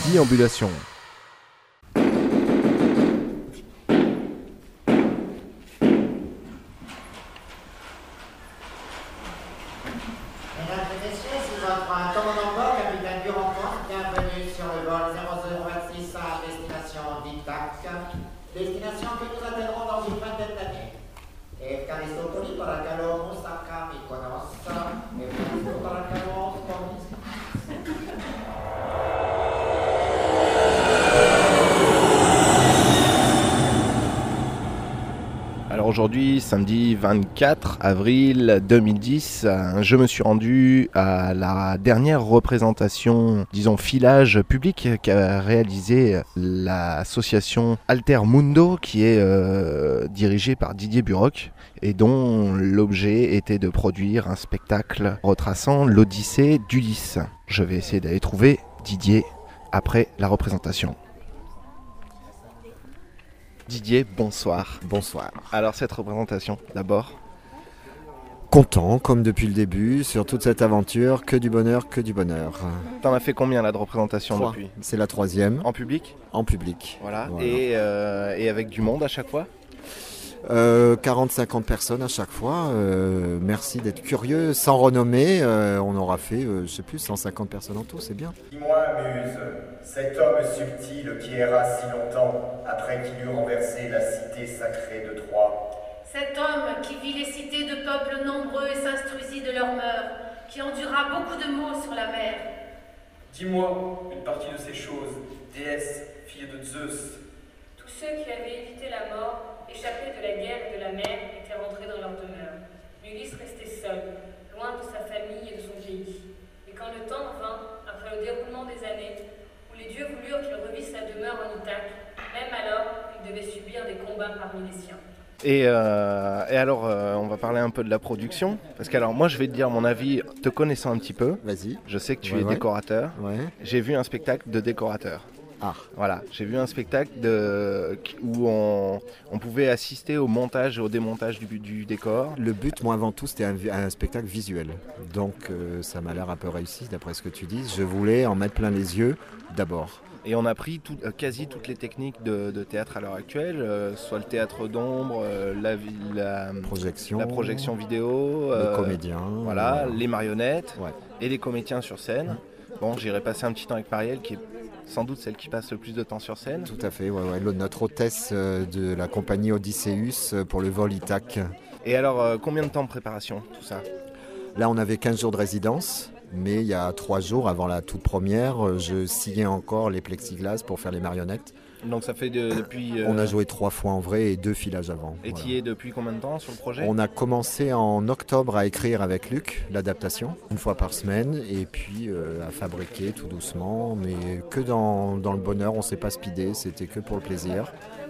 Déambulation. Mesdames et messieurs, si votre commandant bord, capitaine Durand-Point, bienvenue sur le vol 0026 à destination d'Ithac, destination que nous atteindrons dans une vingtaine d'années. Efkaristopoli Parakalo Moussaka Mykonos, Efkaristo Parakalo Mykonos. Alors aujourd'hui, samedi 24 avril 2010, je me suis rendu à la dernière représentation, disons filage public qu'a réalisé l'association Alter Mundo qui est dirigée par Didier Buroc et dont l'objet était de produire un spectacle retraçant l'Odyssée d'Ulysse. Je vais essayer d'aller trouver Didier après la représentation. Didier, bonsoir. Bonsoir. Alors cette représentation, d'abord. Content, comme depuis le début, sur toute cette aventure, que du bonheur, que du bonheur. T'en as fait combien là de représentations 3. depuis ? C'est la 3e, En public ? en public. Voilà. Voilà. Et avec du monde à chaque fois ? 40-50 personnes à chaque fois. Merci d'être curieux. Sans renommée, on aura fait, je sais plus, 150 personnes en tout, c'est bien. Dis-moi, Muse, cet homme subtil qui erra si longtemps après qu'il eut renversé la cité sacrée de Troie. Cet homme qui vit les cités de peuples nombreux et s'instruisit de leurs mœurs, qui endura beaucoup de maux sur la mer. Dis-moi une partie de ces choses, déesse, fille de Zeus. Tous ceux qui avaient évité la mort, échappés de la guerre et de la mer, étaient rentrés dans leur demeure. Ulysse restait seul, loin de sa famille et de son pays. Et quand le temps vint, après le déroulement des années, où les dieux voulurent qu'il revisse sa demeure en Ithaque, même alors, il devait subir des combats parmi les siens. Et alors, on va parler un peu de la production. Parce que alors, moi, je vais te dire mon avis, te connaissant un petit peu. Vas-y. Je sais que tu Ouais, es ouais. décorateur. Ouais. J'ai vu un spectacle de décorateur. Ah, Voilà, j'ai vu un spectacle où on pouvait assister au montage et au démontage du décor. le but, moi avant tout, c'était un spectacle visuel. Donc ça m'a l'air un peu réussi, d'après ce que tu dis. Je voulais en mettre plein les yeux, d'abord. Et on a pris quasi toutes les techniques de théâtre à l'heure actuelle, soit le théâtre d'ombre, la projection vidéo, Les comédiens. voilà, les marionnettes Ouais. et les comédiens sur scène. Bon, j'irai passer un petit temps avec Marielle, qui est sans doute celle qui passe le plus de temps sur scène. Tout à fait, ouais. Notre hôtesse de la compagnie Odysseus pour le vol Ithaque. Et alors, combien de temps de préparation, tout ça ? Là, on avait 15 jours de résidence, mais il y a 3 jours avant la toute première, je sciais encore les plexiglas pour faire les marionnettes. Donc ça fait depuis... On a joué 3 fois en vrai et 2 filages avant. Et Voilà. tu y es depuis combien de temps sur le projet ? On a commencé en octobre à écrire avec Luc l'adaptation, une fois par semaine, et puis à fabriquer tout doucement, mais que dans le bonheur, on ne s'est pas speedé, c'était que pour le plaisir.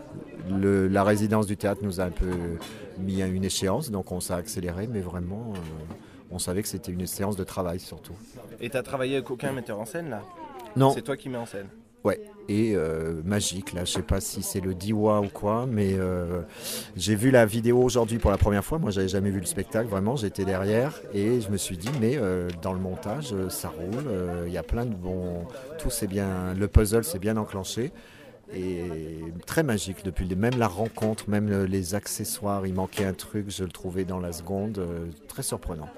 La résidence du théâtre nous a un peu mis à une échéance, donc on s'est accéléré, mais vraiment, on savait que c'était une séance de travail surtout. Et tu as travaillé avec aucun metteur en scène là ? Non, C'est toi qui mets en scène ? ouais, et magique, là, je sais pas si c'est le Diwa ou quoi, mais j'ai vu la vidéo aujourd'hui pour la première fois. Moi, j'avais jamais vu le spectacle, vraiment, j'étais derrière et je me suis dit, mais dans le montage, ça roule, il y a plein de bons. Tout c'est bien, le puzzle s'est bien enclenché et très magique depuis même la rencontre, même les accessoires, il manquait un truc, je le trouvais dans la seconde, très surprenant.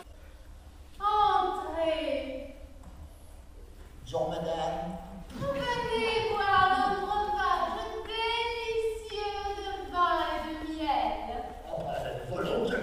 Entrez. Bonjour madame. Venez boire notre breuvage délicieux de vin et de miel. Volontiers.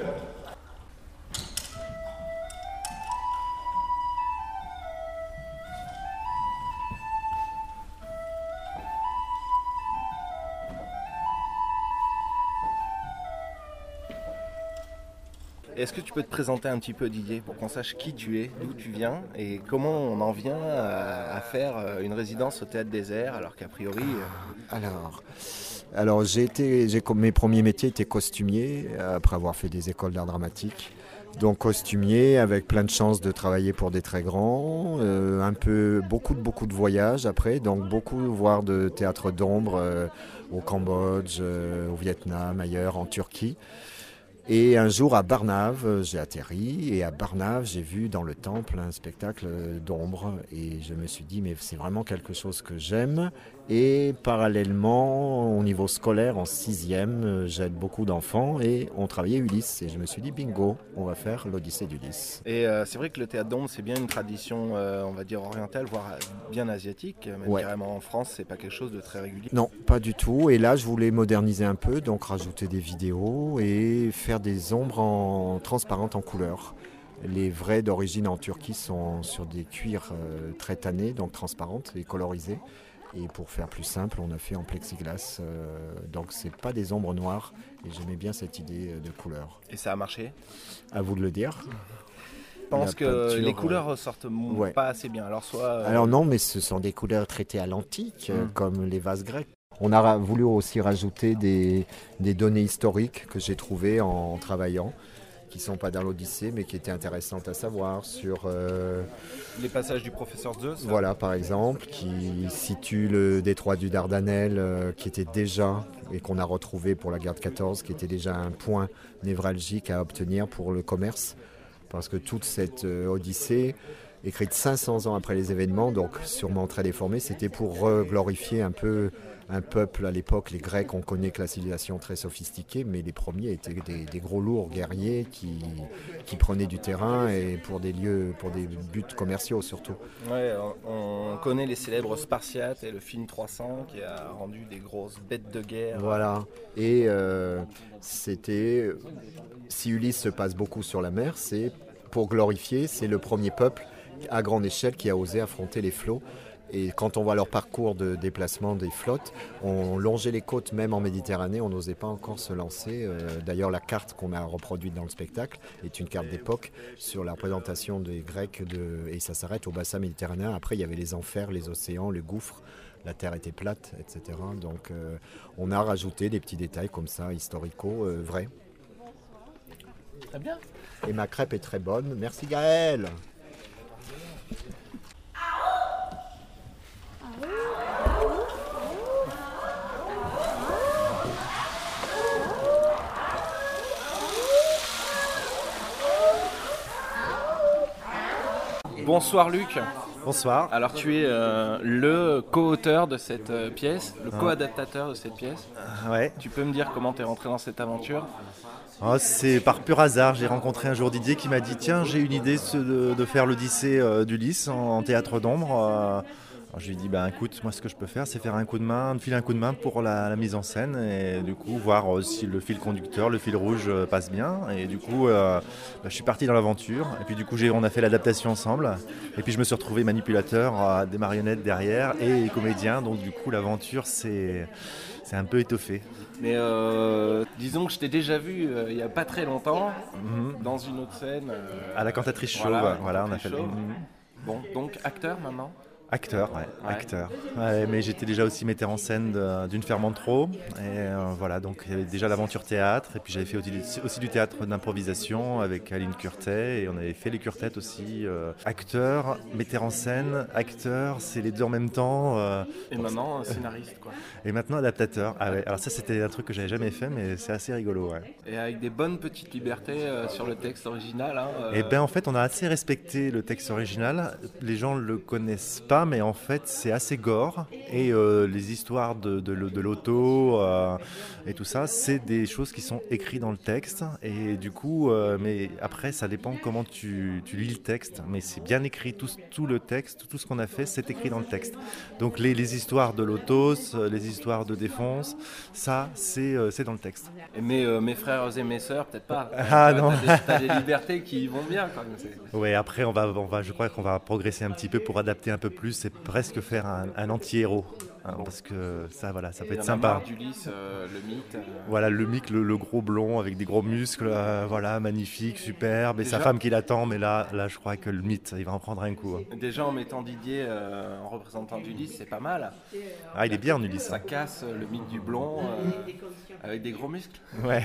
Est-ce que tu peux te présenter un petit peu, Didier, pour qu'on sache qui tu es, d'où tu viens et comment on en vient à faire une résidence au Théâtre des Airs alors qu'a priori... Alors mes premiers métiers étaient costumiers, après avoir fait des écoles d'art dramatique. Donc costumier, avec plein de chances de travailler pour des très grands, beaucoup de voyages après, donc beaucoup voire de théâtre d'ombre au Cambodge, au Vietnam, ailleurs, en Turquie. Et un jour à Barnave, j'ai atterri et à Barnave, j'ai vu dans le temple un spectacle d'ombre et je me suis dit mais c'est vraiment quelque chose que j'aime. Et parallèlement, au niveau scolaire, en 6e, j'aide beaucoup d'enfants et on travaillait Ulysse. Et je me suis dit bingo, on va faire l'Odyssée d'Ulysse. Et c'est vrai que le théâtre d'ombre, c'est bien une tradition, on va dire orientale, voire bien asiatique. Même carrément en France, c'est pas quelque chose de très régulier. Non, pas du tout. Et là, je voulais moderniser un peu, donc rajouter des vidéos et faire des ombres transparentes en couleur. Les vrais d'origine en Turquie sont sur des cuirs très tannés, donc transparentes et colorisées. Et pour faire plus simple, on a fait en plexiglas. Donc c'est pas des ombres noires. Et j'aimais bien cette idée de couleur. Et ça a marché ? À vous de le dire. Je pense que les couleurs ressortent pas assez bien. Alors non, mais ce sont des couleurs traitées à l'antique, comme les vases grecs. On a voulu aussi rajouter des données historiques que j'ai trouvées en travaillant, qui ne sont pas dans l'Odyssée, mais qui étaient intéressantes à savoir sur... les passages du professeur Zeus. Voilà, par exemple, qui situe le détroit du Dardanelles, qui était déjà, et qu'on a retrouvé pour la guerre de 14, qui était déjà un point névralgique à obtenir pour le commerce. Parce que toute cette Odyssée, écrite 500 ans après les événements, donc sûrement très déformée, c'était pour reglorifier un peu un peuple à l'époque. Les Grecs, on connaît que la civilisation très sophistiquée, mais les premiers étaient des gros lourds guerriers qui prenaient du terrain et pour des buts commerciaux surtout. Ouais, on connaît les célèbres Spartiates et le film 300 qui a rendu des grosses bêtes de guerre. Voilà, et c'était... Si Ulysse se passe beaucoup sur la mer, c'est pour glorifier, c'est le premier peuple à grande échelle qui a osé affronter les flots. Et quand on voit leur parcours de déplacement des flottes, on longeait les côtes même en Méditerranée, on n'osait pas encore se lancer. D'ailleurs, la carte qu'on a reproduite dans le spectacle est une carte d'époque sur la représentation des Grecs, et ça s'arrête au bassin méditerranéen. Après, il y avait les enfers, les océans, le gouffre, la terre était plate, etc. Donc on a rajouté des petits détails comme ça, historicaux, vrais. Très bien. Et ma crêpe est très bonne. Merci Gaël. Bonsoir Luc. Bonsoir. Alors tu es le co-auteur de cette pièce, le co-adaptateur de cette pièce. Ouais. Tu peux me dire comment tu es rentré dans cette aventure ? C'est par pur hasard, j'ai rencontré un jour Didier qui m'a dit tiens, j'ai une idée de faire l'Odyssée d'Ulysse en théâtre d'ombre. Je lui ai dit écoute, moi ce que je peux faire c'est faire un coup de main, filer un coup de main pour la mise en scène et du coup voir si le fil conducteur, le fil rouge passe bien. Et du coup je suis parti dans l'aventure et puis du coup on a fait l'adaptation ensemble et puis je me suis retrouvé manipulateur, des marionnettes derrière et comédien, donc du coup l'aventure c'est un peu étoffé. Mais disons que je t'ai déjà vu il n'y a pas très longtemps dans une autre scène. À la Cantatrice Show, voilà on a fait le... Bon, donc acteur maintenant ? Acteur, ouais. Acteur. Ouais, mais j'étais déjà aussi metteur en scène d'une Ferment trop. Et voilà, donc il y avait déjà l'aventure théâtre. Et puis j'avais fait aussi du théâtre d'improvisation avec Aline Curtet. Et on avait fait les Curtettes aussi. Acteur, metteur en scène, acteur, c'est les deux en même temps. Et maintenant scénariste, quoi. Et maintenant adaptateur. Ah ouais, alors ça c'était un truc que j'avais jamais fait, mais c'est assez rigolo, ouais. Et avec des bonnes petites libertés sur le texte original. Et en fait, on a assez respecté le texte original. Les gens le connaissent pas. Mais en fait c'est assez gore et les histoires de l'auto et tout ça c'est des choses qui sont écrites dans le texte et du coup mais après ça dépend comment tu lis le texte, mais c'est bien écrit, tout le texte, tout ce qu'on a fait c'est écrit dans le texte, donc les histoires de l'auto, les histoires de défonce, ça c'est dans le texte. Mais mes frères et mes sœurs peut-être pas. Non, t'as des libertés qui vont bien quand même. Ouais, après on va je crois qu'on va progresser un petit peu pour adapter un peu plus, c'est presque faire un anti-héros, parce que ça peut être sympa. D'Ulysse, le mythe. Voilà, le mythe, le gros blond avec des gros muscles, magnifique, superbe, et sa femme qui l'attend, mais là je crois que le mythe, il va en prendre un coup. Déjà en mettant Didier en représentant d'Ulysse, c'est pas mal. Ah, il est bien en Ulysse. Ça casse le mythe du blond avec des gros muscles. Ouais.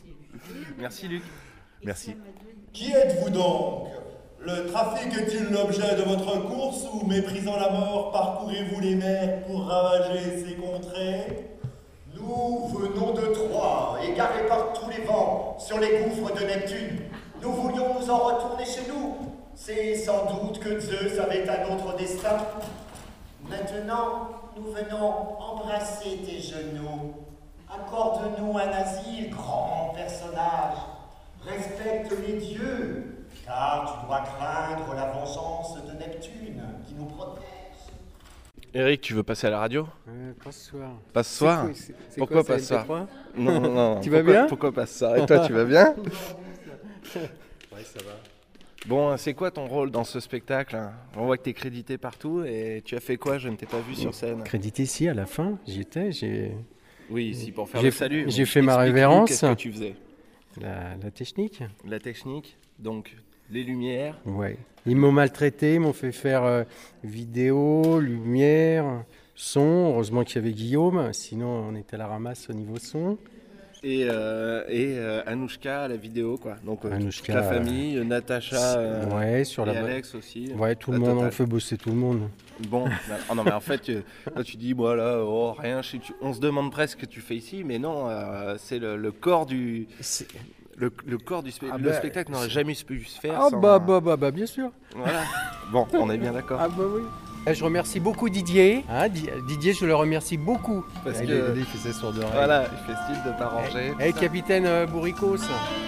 Merci Luc. Merci. Qui êtes-vous donc ? Le trafic est-il l'objet de votre course ou, méprisant la mort, parcourez-vous les mers pour ravager ces contrées ? Nous venons de Troie et égarés par tous les vents sur les gouffres de Neptune. Nous voulions nous en retourner chez nous. C'est sans doute que Zeus avait un autre destin. Maintenant, nous venons embrasser tes genoux. Accorde-nous un asile, grand personnage. Respecte les dieux, car tu dois craindre la vengeance de Neptune qui nous protège. Eric, tu veux passer à la radio? Pas ce soir. Pas ce soir? Pourquoi pas ce soir? Non, non. Tu vas bien? Pourquoi pas ce soir? Et toi, tu vas bien? Ouais, ça va. Bon, c'est quoi ton rôle dans ce spectacle, hein? On voit que tu es crédité partout et tu as fait quoi? Je ne t'ai pas vu sur scène. Crédité ici, à la fin, j'y étais. Oui, ici pour faire le salut. J'ai fait ma révérence. Qu'est-ce que tu faisais? La technique. La technique, donc les lumières. Ouais. Ils m'ont maltraité, ils m'ont fait faire vidéo, lumière, son. Heureusement qu'il y avait Guillaume, sinon on était à la ramasse au niveau son. Et Anouchka à la vidéo, quoi. Donc Anouchka, toute la famille, Natacha ouais, sur et Alex aussi. Ouais, tout le monde, on fait bosser tout le monde. Bon, non mais en fait, là tu dis, voilà, oh, rien, on se demande presque ce que tu fais ici, mais non, c'est le corps du... Le corps du spectacle. Le spectacle n'aurait jamais pu se faire sans... bah, bien sûr. Voilà. Bon, on est bien d'accord. Ah bah oui. Je remercie beaucoup Didier. Hein, Didier, je le remercie beaucoup. Parce qu'il fait ses sourds d'oreilles. Voilà, il fait style de t'arranger. Et capitaine Bourricos.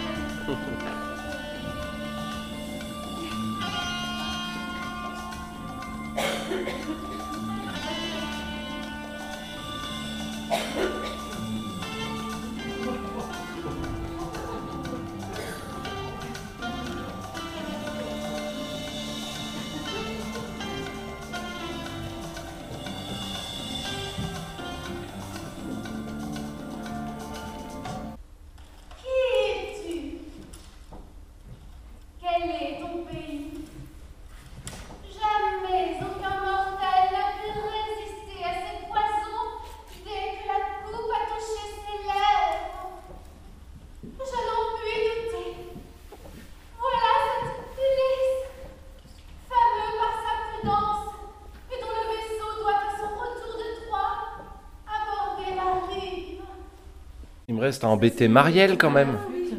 Il me reste à embêter Marielle quand même.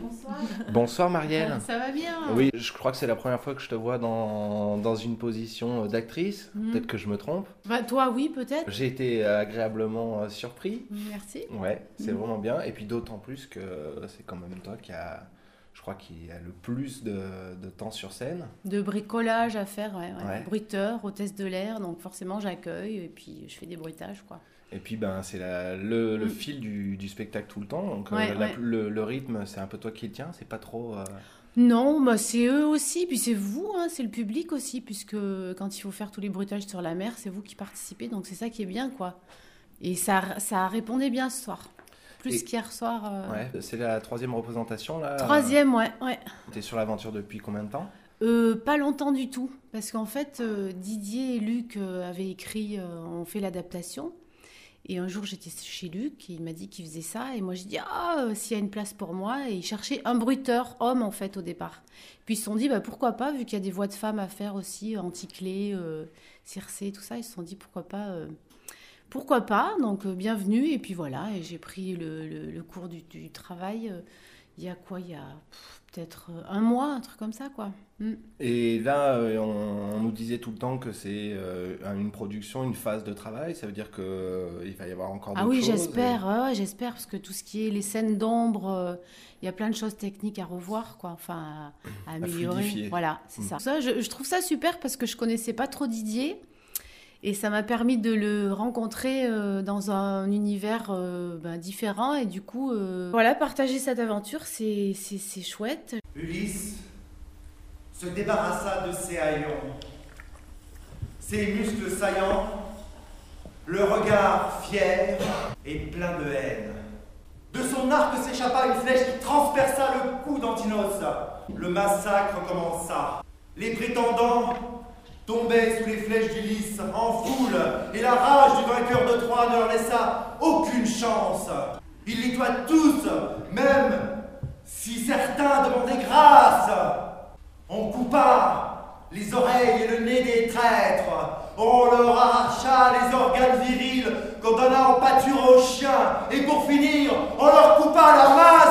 Bonsoir Marielle. Ça va bien? Oui, je crois que c'est la première fois que je te vois dans une position d'actrice. Peut-être que je me trompe. Bah, toi, oui, peut-être. J'ai été agréablement surpris. Merci. Ouais, c'est vraiment bien. Et puis d'autant plus que c'est quand même toi qui a le plus de temps sur scène. De bricolage à faire, ouais. Bruiteur, hôtesse de l'air, donc forcément j'accueille et puis je fais des bruitages, quoi. Et puis c'est le fil du spectacle tout le temps, donc le rythme c'est un peu toi qui le tiens, c'est pas trop... Non, bah c'est eux aussi, puis c'est vous, hein, c'est le public aussi, puisque quand il faut faire tous les bruitages sur la mer, c'est vous qui participez, donc c'est ça qui est bien, quoi. Et ça répondait bien ce soir, plus qu'hier soir. Ouais, c'est la 3e représentation là. 3e, ouais. T'es sur l'aventure depuis combien de temps? Pas longtemps du tout, parce qu'en fait Didier et Luc avaient écrit, ont fait l'adaptation. Et un jour, j'étais chez Luc, et il m'a dit qu'il faisait ça. Et moi, j'ai dit, s'il y a une place pour moi. Et il cherchait un bruiteur homme, en fait, au départ. Puis ils se sont dit, pourquoi pas, vu qu'il y a des voix de femmes à faire aussi, Anticlé, Circé, tout ça. Ils se sont dit, pourquoi pas. Donc, bienvenue. Et puis voilà, et j'ai pris le cours du travail. Il y a peut-être un mois, un truc comme ça, quoi. Et là, on nous disait tout le temps que c'est une production, une phase de travail. Ça veut dire qu'il va y avoir encore d'autres choses. Ah oui, j'espère. J'espère, parce que tout ce qui est les scènes d'ombre, il y a plein de choses techniques à revoir, quoi. Enfin, à améliorer. Fluidifier. Voilà, c'est ça. Je trouve ça super parce que je connaissais pas trop Didier. Et ça m'a permis de le rencontrer dans un univers différent. Et du coup, partager cette aventure, c'est chouette. Ulysse se débarrassa de ses haillons. Ses muscles saillants, le regard fier et plein de haine. De son arc s'échappa une flèche qui transperça le cou d'Antinos. Le massacre commença. Les prétendants tombaient sous les flèches d'Ulysse en foule, et la rage du vainqueur de Troie ne leur laissa aucune chance. Il les tua tous, même si certains demandaient grâce. On coupa les oreilles et le nez des traîtres. On leur arracha les organes virils qu'on donna en pâture aux chiens. Et pour finir, on leur coupa la main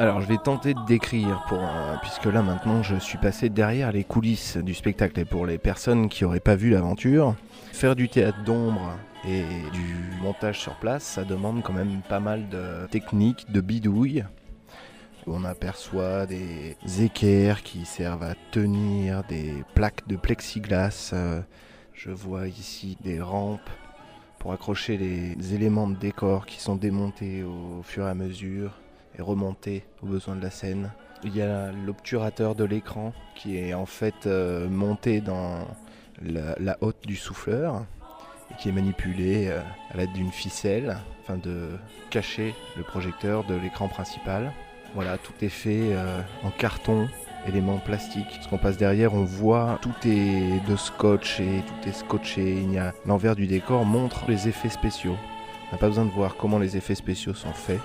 Alors je vais tenter de décrire, puisque là maintenant je suis passé derrière les coulisses du spectacle. Et pour les personnes qui n'auraient pas vu l'aventure, faire du théâtre d'ombre et du montage sur place, ça demande quand même pas mal de techniques, de bidouilles. On aperçoit des équerres qui servent à tenir des plaques de plexiglas. Je vois ici des rampes pour accrocher les éléments de décor qui sont démontés au fur et à mesure et remontés aux besoins de la scène. Il y a l'obturateur de l'écran qui est en fait monté dans la hotte du souffleur et qui est manipulé à l'aide d'une ficelle afin de cacher le projecteur de l'écran principal. Voilà, tout est fait en carton, éléments plastiques. Parce qu'on passe derrière, on voit tout est de scotch et tout est scotché. L'envers du décor montre les effets spéciaux. On n'a pas besoin de voir comment les effets spéciaux sont faits.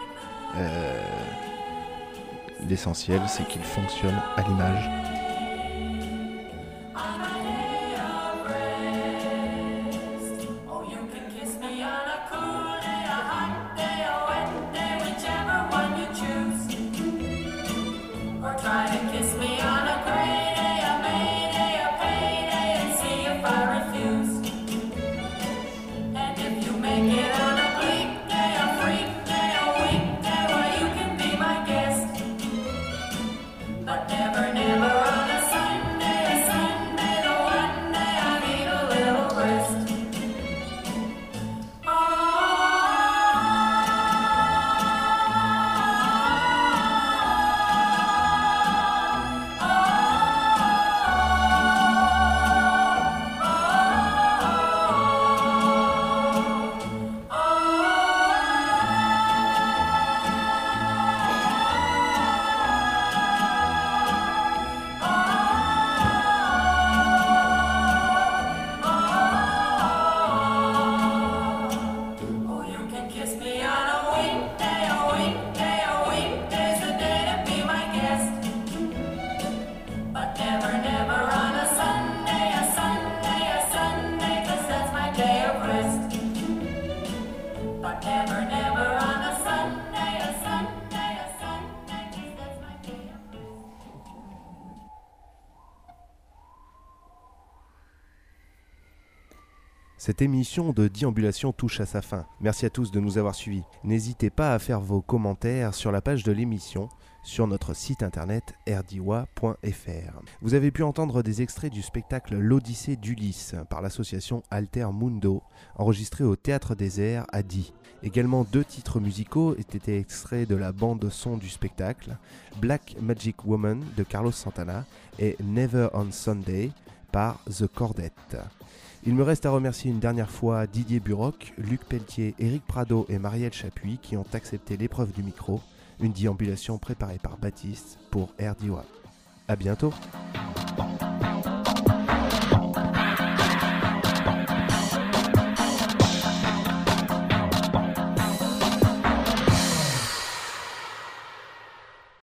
L'essentiel, c'est qu'ils fonctionnent à l'image. Cette émission de Déambulation touche à sa fin. Merci à tous de nous avoir suivis. N'hésitez pas à faire vos commentaires sur la page de l'émission, sur notre site internet rdiwa.fr. Vous avez pu entendre des extraits du spectacle L'Odyssée d'Ulysse par l'association Alter Mundo, enregistré au Théâtre des Airs à Die. Également 2 titres musicaux étaient extraits de la bande son du spectacle, Black Magic Woman de Carlos Santana et Never on Sunday par The Chordette. Il me reste à remercier une dernière fois Didier Buroc, Luc Pelletier, Éric Prado et Marielle Chapuis qui ont accepté l'épreuve du micro, une déambulation préparée par Baptiste pour RDIWA. À bientôt.